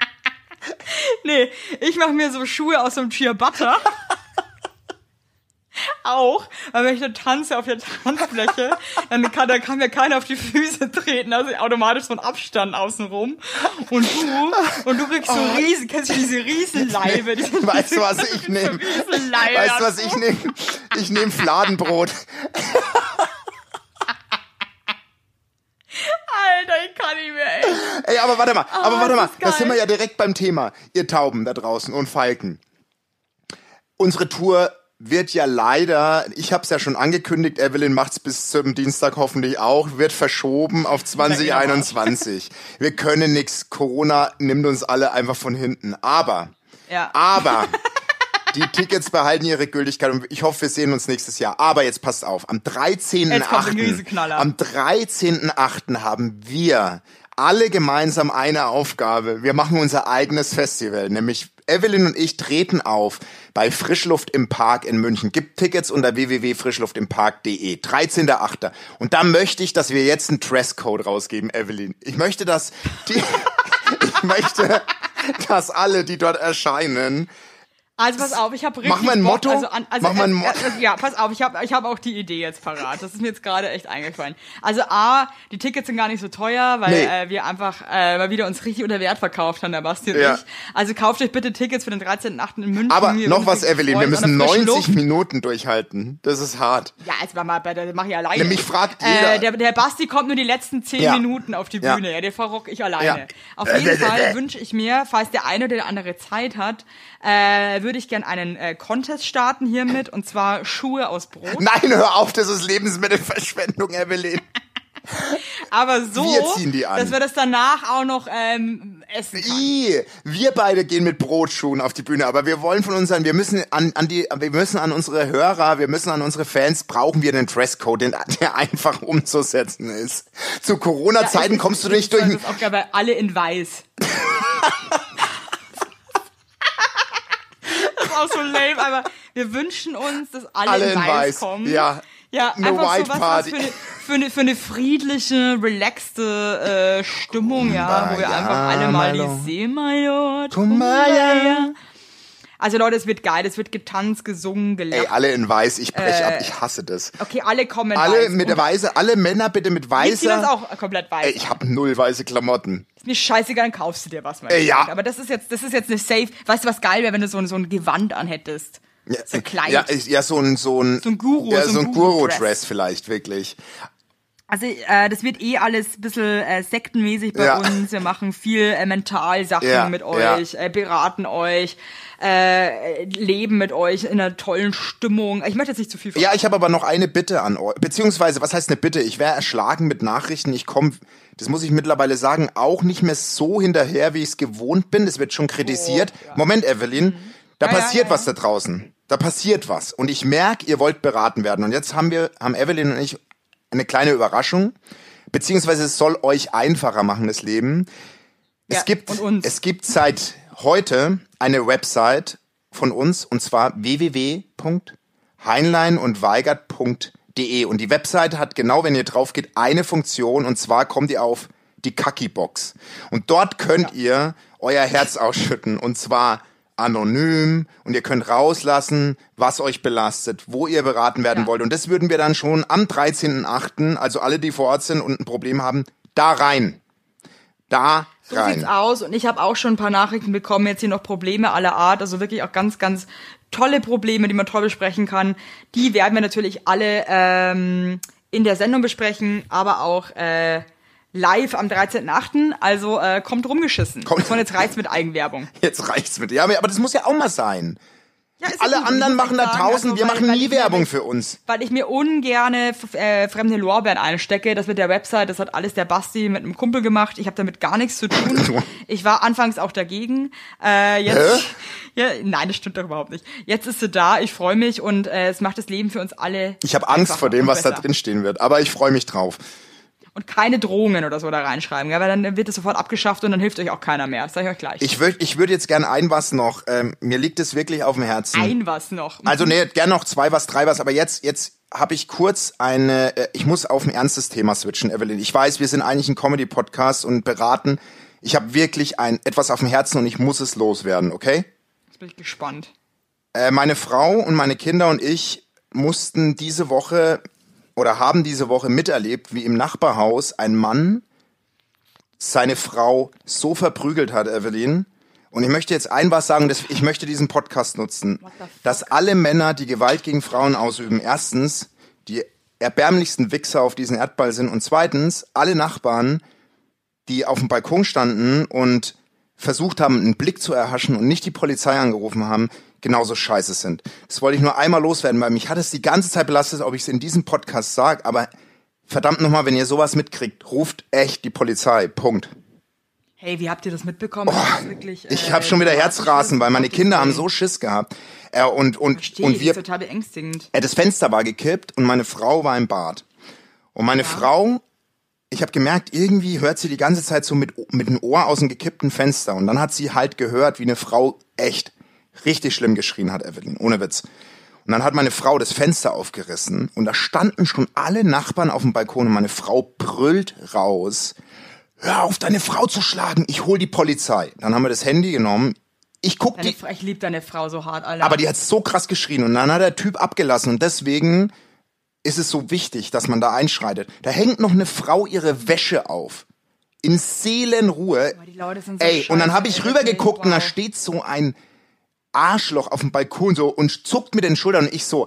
Nee, ich mache mir so Schuhe aus so einem Ciabatta. Auch, weil wenn ich dann tanze auf der Tanzfläche, dann kann mir keiner auf die Füße treten, also automatisch so ein Abstand außenrum. Und du kriegst so kennst du diese Riesenleibe? Weißt du, was ich nehme? Weißt du, was ich nehme? Ich nehme Fladenbrot. Alter, ich kann nicht mehr, ey. Ey, aber warte mal, da geil. sind wir ja direkt beim Thema. Ihr Tauben da draußen und Falken. Unsere Tour wird ja leider, ich habe es ja schon angekündigt, Evelyn macht's bis zum Dienstag hoffentlich auch, wird verschoben auf 2021. Wir können nix, Corona nimmt uns alle einfach von hinten. Aber die Tickets behalten ihre Gültigkeit und ich hoffe, wir sehen uns nächstes Jahr. Aber jetzt passt auf, am 13.8. haben wir alle gemeinsam eine Aufgabe. Wir machen unser eigenes Festival, nämlich Evelyn und ich treten auf bei Frischluft im Park in München. Gibt Tickets unter www.frischluftimpark.de. 13.8. Und da möchte ich, dass wir jetzt einen Dresscode rausgeben, Evelyn. Ich möchte, dass alle, die dort erscheinen, Also pass auf, ich habe richtig Mach mal ein Bock, Motto. Ja, pass auf, ich hab auch die Idee jetzt parat. Das ist mir jetzt gerade echt eingefallen. Also A, die Tickets sind gar nicht so teuer, weil wir einfach mal wieder uns richtig unter Wert verkauft haben, der Basti und ich. Also kauft euch bitte Tickets für den 13.8. in München. Aber noch was, Evelyn, wir müssen 90 Luft. Minuten durchhalten. Das ist hart. Ja, jetzt mal das mache ich alleine. Nämlich fragt jeder. Der Basti kommt nur die letzten 10 Minuten auf die Bühne. Ja, den verrock ich alleine. Ja. Auf jeden Fall wünsche ich mir, falls der eine oder der andere Zeit hat, würde ich gern einen Contest starten hiermit, und zwar Schuhe aus Brot. Nein, hör auf, das ist Lebensmittelverschwendung, Evelyn. Aber so, Wir ziehen die an. dass wir das danach auch noch essen können. Wir beide gehen mit Brotschuhen auf die Bühne, aber wir wollen wir müssen an unsere Hörer, wir müssen an unsere Fans, brauchen wir einen Dresscode, der einfach umzusetzen ist. Zu Corona-Zeiten kommst du nicht durch. Das ist auch bei alle in weiß. Das ist auch so lame, aber wir wünschen uns, dass alle in weiß kommen. Ja. Ja, No einfach White so was Party. für eine friedliche, relaxte Stimmung, ja, wo wir einfach alle mal die Seemajor. Also Leute, es wird geil, es wird getanzt, gesungen, gelacht. Ey, alle in weiß, ich brech ab, ich hasse das. Okay, alle kommen in Alle weiß. mit weiße, alle Männer bitte mit Wir ziehen uns weißer. auch komplett weiß. Ey, ich hab 0 weiße Klamotten. Ist mir scheißegal, dann kaufst du dir was, mein Ja. Freund. Aber das ist jetzt eine safe. Weißt du, was geil wäre, wenn du so ein Gewand anhättest? So ein Kleid. Ja, so ein Guru. Ja, so ein Guru-Dress. Guru-Dress vielleicht, wirklich. Also das wird alles ein bisschen sektenmäßig bei uns. Wir machen viel Mentalsachen mit euch, beraten euch, leben mit euch in einer tollen Stimmung. Ich möchte jetzt nicht zu viel verraten. Ja, ich habe aber noch eine Bitte an euch. Beziehungsweise, was heißt eine Bitte? Ich wäre erschlagen mit Nachrichten. Ich komme, das muss ich mittlerweile sagen, auch nicht mehr so hinterher, wie ich es gewohnt bin. Das wird schon kritisiert. Ja. Moment, Evelyn, da passiert ja. was da draußen. Da passiert was. Und ich merke, ihr wollt beraten werden. Und jetzt haben Evelyn und ich eine kleine Überraschung. Beziehungsweise es soll euch einfacher machen, das Leben. Es gibt seit heute eine Website von uns, und zwar www.heinleinundweigert.de. Und die Website hat genau, wenn ihr drauf geht, eine Funktion, und zwar kommt ihr auf die Kaki-Box. Und dort könnt ihr euer Herz ausschütten, und zwar anonym, und ihr könnt rauslassen, was euch belastet, wo ihr beraten werden wollt. Und das würden wir dann schon am 13.8., also alle, die vor Ort sind und ein Problem haben, da rein. So sieht's aus, und ich habe auch schon ein paar Nachrichten bekommen, jetzt hier noch Probleme aller Art, also wirklich auch ganz, ganz tolle Probleme, die man toll besprechen kann. Die werden wir natürlich alle in der Sendung besprechen, aber auch live am 13.8., also kommt rumgeschissen. Und jetzt reicht's mit Eigenwerbung. Jetzt reicht's mit. Ja, aber das muss ja auch mal sein. Ja, ist Alle gut. anderen Ich muss machen echt da sagen, 1000, also, wir machen weil nie ich Werbung mir- für uns. Weil ich mir ungerne fremde Lorbeeren einstecke. Das mit der Website, das hat alles der Basti mit einem Kumpel gemacht. Ich habe damit gar nichts zu tun. Ich war anfangs auch dagegen. Jetzt, ja, nein, das stimmt doch überhaupt nicht. Jetzt ist sie da, ich freue mich, und es macht das Leben für uns alle Ich habe Angst vor dem, einfacher was da und besser. drin stehen wird, aber ich freue mich drauf. Und keine Drohungen oder so da reinschreiben, ja, weil dann wird es sofort abgeschafft und dann hilft euch auch keiner mehr. Das sage ich euch gleich. Ich würd jetzt gern ein was noch, mir liegt es wirklich auf dem Herzen. Ein was noch. Also nee, gern noch 2 was, 3 was, aber jetzt habe ich kurz ich muss auf ein ernstes Thema switchen, Evelyn. Ich weiß, wir sind eigentlich ein Comedy-Podcast und beraten. Ich habe wirklich etwas auf dem Herzen und ich muss es loswerden, okay? Jetzt bin ich gespannt. Meine Frau und meine Kinder und ich mussten diese Woche oder haben diese Woche miterlebt, wie im Nachbarhaus ein Mann seine Frau so verprügelt hat, Evelyn. Und ich möchte jetzt was sagen, ich möchte diesen Podcast nutzen, dass alle Männer, die Gewalt gegen Frauen ausüben, erstens die erbärmlichsten Wichser auf diesem Erdball sind und zweitens alle Nachbarn, die auf dem Balkon standen und versucht haben, einen Blick zu erhaschen und nicht die Polizei angerufen haben, genauso scheiße sind. Das wollte ich nur einmal loswerden, weil mich hat es die ganze Zeit belastet, ob ich es in diesem Podcast sage, aber verdammt nochmal, wenn ihr sowas mitkriegt, ruft echt die Polizei. Punkt. Hey, wie habt ihr das mitbekommen? Das ist wirklich, Ich habe schon wieder Herzrasen, weil meine Kinder haben so Schiss gehabt. Und wir, das ist total beängstigend. Das Fenster war gekippt und meine Frau war im Bad. Und meine Frau, ich habe gemerkt, irgendwie hört sie die ganze Zeit so mit dem Ohr aus dem gekippten Fenster. Und dann hat sie halt gehört, wie eine Frau echt richtig schlimm geschrien hat, Evelyn, ohne Witz. Und dann hat meine Frau das Fenster aufgerissen und da standen schon alle Nachbarn auf dem Balkon und meine Frau brüllt raus: Hör auf, deine Frau zu schlagen, ich hol die Polizei. Dann haben wir das Handy genommen. Ich liebe deine Frau so hart, Alter. Aber die hat so krass geschrien und dann hat der Typ abgelassen und deswegen ist es so wichtig, dass man da einschreitet. Da hängt noch eine Frau ihre Wäsche auf. In Seelenruhe. Aber die Leute sind so und dann habe ich scheiße, rübergeguckt wow. und da steht so ein Arschloch auf dem Balkon so und zuckt mit den Schultern und ich so: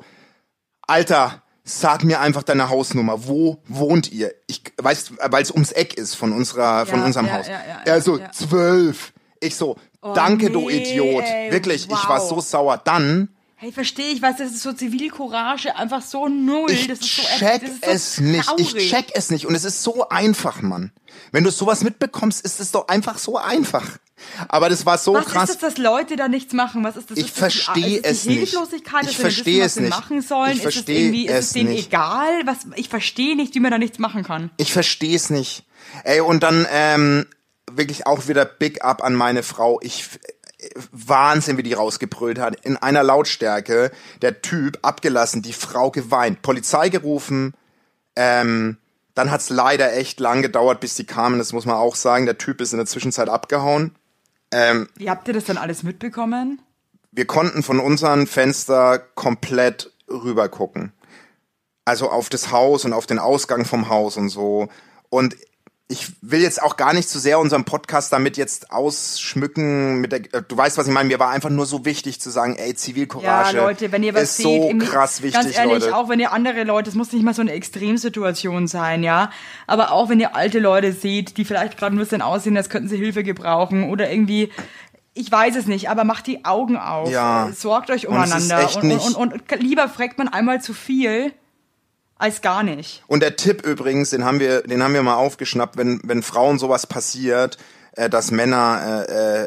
Alter, sag mir einfach deine Hausnummer. Wo wohnt ihr? Ich weiß, weil es ums Eck ist von unserem Haus. Er so: 12. Ich so: Danke, du Idiot. Ey, wirklich, wow. ich war so sauer. Dann Hey, verstehe ich, was das ist, so Zivilcourage, einfach so null. Das ist so check das ist so es nicht. traurig. Ich check es nicht. Und es ist so einfach, Mann. Wenn du sowas mitbekommst, ist es doch einfach so einfach. Aber das war so Was krass. ist das, dass Leute da nichts machen? Was ist das? Ich verstehe es die nicht. Hilflosigkeit, Ich dass sie verstehe wissen, es was sie nicht. machen sollen? Ich Ist es verstehe irgendwie, ist es es denen nicht. egal? Ich verstehe nicht, wie man da nichts machen kann. Ich verstehe es nicht. Ey, und dann wirklich auch wieder Big Up an meine Frau. Wahnsinn, wie die rausgebrüllt hat. In einer Lautstärke. Der Typ abgelassen, die Frau geweint. Polizei gerufen. Dann hat's leider echt lang gedauert, bis die kamen. Das muss man auch sagen. Der Typ ist in der Zwischenzeit abgehauen. Wie habt ihr das dann alles mitbekommen? Wir konnten von unserem Fenster komplett rüber gucken. Also auf das Haus und auf den Ausgang vom Haus und so. Und ich will jetzt auch gar nicht zu sehr unseren Podcast damit jetzt ausschmücken. Du weißt, was ich meine. Mir war einfach nur so wichtig zu sagen, ey, Zivilcourage Ja, Leute, wenn ihr was ist seht, so krass wichtig, ganz ehrlich, Leute. auch wenn ihr andere Leute, es muss nicht mal so eine Extremsituation sein, ja, aber auch wenn ihr alte Leute seht, die vielleicht gerade ein bisschen aussehen, als könnten sie Hilfe gebrauchen oder irgendwie, ich weiß es nicht, aber macht die Augen auf, Ja. sorgt euch Und es ist umeinander echt nicht- und lieber fragt man einmal zu viel als gar nicht. Und der Tipp übrigens, den haben wir mal aufgeschnappt, wenn Frauen sowas passiert, dass Männer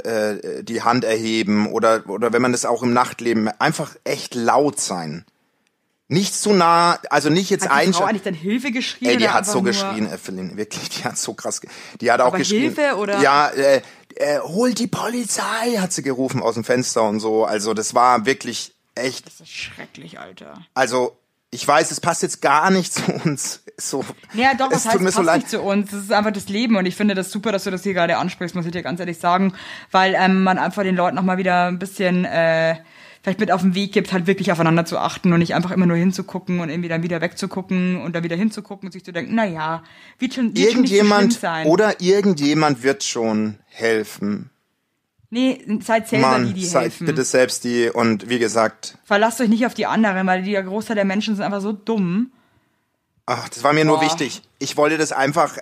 die Hand erheben oder wenn man das auch im Nachtleben, einfach echt laut sein. Nicht zu nah, also nicht jetzt Hat die Frau einschalten. eigentlich dann Hilfe geschrien? Ey, die oder hat so einfach nur- geschrien, Evelyn, wirklich, die hat so krass, die hat auch Aber geschrien. Hilfe oder? Ja, holt die Polizei, hat sie gerufen aus dem Fenster und so, also das war wirklich echt, Das ist schrecklich, Alter. also ich weiß, es passt jetzt gar nicht zu uns, so. Ja, doch, es was heißt, tut mir passt so leid. nicht zu uns. Das ist einfach das Leben und ich finde das super, dass du das hier gerade ansprichst, muss ich dir ganz ehrlich sagen, weil man einfach den Leuten noch mal wieder ein bisschen vielleicht mit auf den Weg gibt, halt wirklich aufeinander zu achten und nicht einfach immer nur hinzugucken und irgendwie dann wieder wegzugucken und dann wieder hinzugucken und sich zu denken, naja, wird schon nicht so schlimm Irgendjemand sein. oder irgendjemand wird schon helfen. Nee, seid selber Mann, die seid helfen. bitte selbst die und wie gesagt, Verlasst euch nicht auf die anderen, weil der Großteil der Menschen sind einfach so dumm. ach, das war mir nur Boah. wichtig. Ich wollte das einfach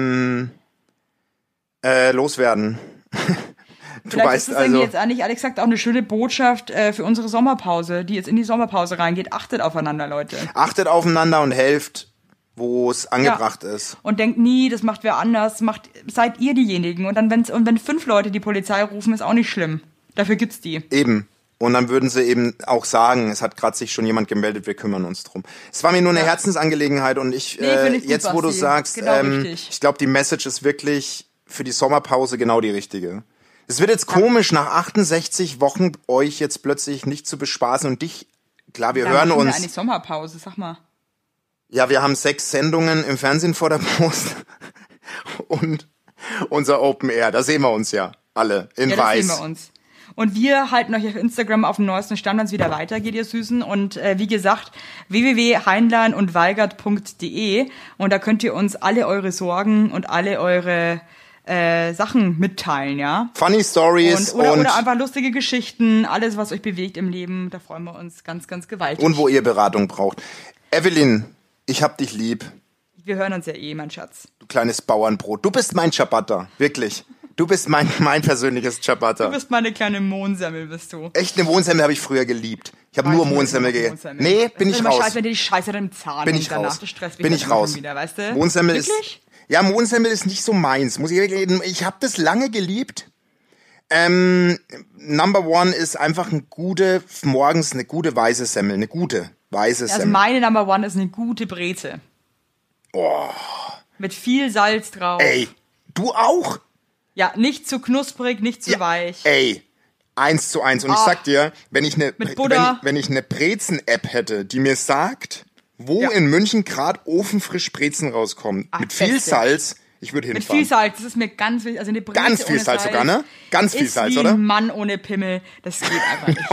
loswerden. Du Vielleicht weißt ist es irgendwie also, jetzt eigentlich, ehrlich gesagt, auch eine schöne Botschaft für unsere Sommerpause, die jetzt in die Sommerpause reingeht. Achtet aufeinander, Leute. achtet aufeinander und helft, wo es angebracht ist. Und denkt nie, das macht wer anders, seid ihr diejenigen. Und dann, wenn 5 Leute die Polizei rufen, ist auch nicht schlimm. Dafür gibt's die. Eben. Und dann würden sie eben auch sagen, es hat gerade sich schon jemand gemeldet, wir kümmern uns drum. Es war mir nur eine Herzensangelegenheit und ich, find ich gut, jetzt wo du Basti. sagst, Genau richtig. ich glaube, die Message ist wirklich für die Sommerpause genau die richtige. Es wird jetzt komisch, nach 68 Wochen euch jetzt plötzlich nicht zu bespaßen und dich, klar, wir Dann hören machen wir uns. eigentlich Sommerpause, sag mal. Ja, wir haben 6 Sendungen im Fernsehen vor der Post und unser Open Air, da sehen wir uns ja alle in Ja, das weiß. sehen wir uns. Und wir halten euch auf Instagram auf dem neuesten Stand, wenn es wieder weitergeht, ihr Süßen. Und wie gesagt, www.heinleinundweigert.de. Und da könnt ihr uns alle eure Sorgen und alle eure Sachen mitteilen, ja. Funny Stories oder einfach lustige Geschichten, alles, was euch bewegt im Leben. Da freuen wir uns ganz, ganz gewaltig. Und wo ihr Beratung braucht. Evelyn, ich hab dich lieb. Wir hören uns ja mein Schatz. Du kleines Bauernbrot. Du bist mein Ciabatta, wirklich. Du bist mein persönliches Ciabatta. Du bist meine kleine Mohnsemmel, bist du. Echt, eine Mohnsemmel habe ich früher geliebt. Ich habe nur Mohnsemmel gegessen. Nee, bin ich raus. Scheiße, wenn dir die Scheiße im Zahn bin ich danach raus. Bin ich raus. Wieder, weißt du? Mohnsemmel Wirklich? Mohnsemmel ist nicht so meins. Muss ich wirklich, ich habe das lange geliebt. Number one ist einfach morgens eine gute weiße Semmel. Eine gute weiße Semmel. Also meine Number one ist eine gute Breze. Oh. Mit viel Salz drauf. Ey, du auch? Ja, nicht zu knusprig, nicht zu weich. Ey, 1:1. Und ich sag dir, wenn ich eine Brezen-App hätte, die mir sagt, wo in München gerade ofenfrisch Brezen rauskommen, mit viel Salz, ich würde hinfahren. Mit viel Salz, das ist mir ganz wichtig. Also eine Breze ganz viel ohne Salz sogar, ne? Ganz viel Salz, wie oder? Ein Mann ohne Pimmel, das geht einfach nicht.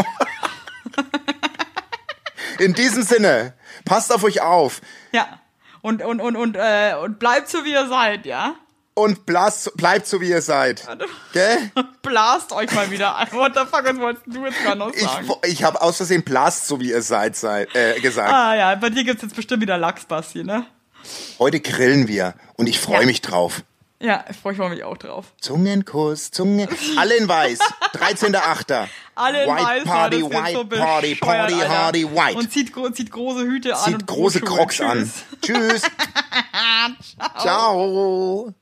In diesem Sinne, passt auf euch auf. Ja. Und bleibt so, wie ihr seid, ja? Und bleibt so, wie ihr seid. Gell? Blast euch mal wieder ein. What the fuck, was wolltest du jetzt gerade noch sagen? Ich habe aus Versehen blast, so wie ihr seid, gesagt. Ah ja, bei dir gibt's jetzt bestimmt wieder Lachs, Basti, ne? Heute grillen wir und ich freue mich drauf. Ja, ich freue mich auch drauf. Zungenkuss, alle in weiß. 13.8. Alle in White weiß, Party, so White Party, Party, Alter. Hardy, White. Und zieht große Hüte an. Zieht und große Crocs Crocs an. Tschüss. Ciao. Ciao.